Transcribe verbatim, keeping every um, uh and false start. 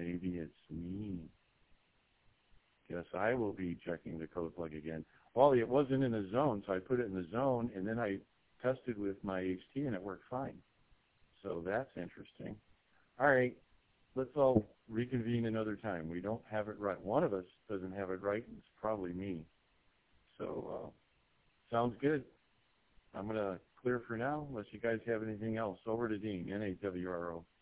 maybe it's me. Guess I will be checking the code plug again. Well, it wasn't in the zone, so I put it in the zone, and then I tested with my H T, and it worked fine. So that's interesting. All right, let's all reconvene another time. We don't have it right. One of us doesn't have it right, and it's probably me. So uh, sounds good. I'm going to clear for now, unless you guys have anything else. Over to Dean, N A W R O.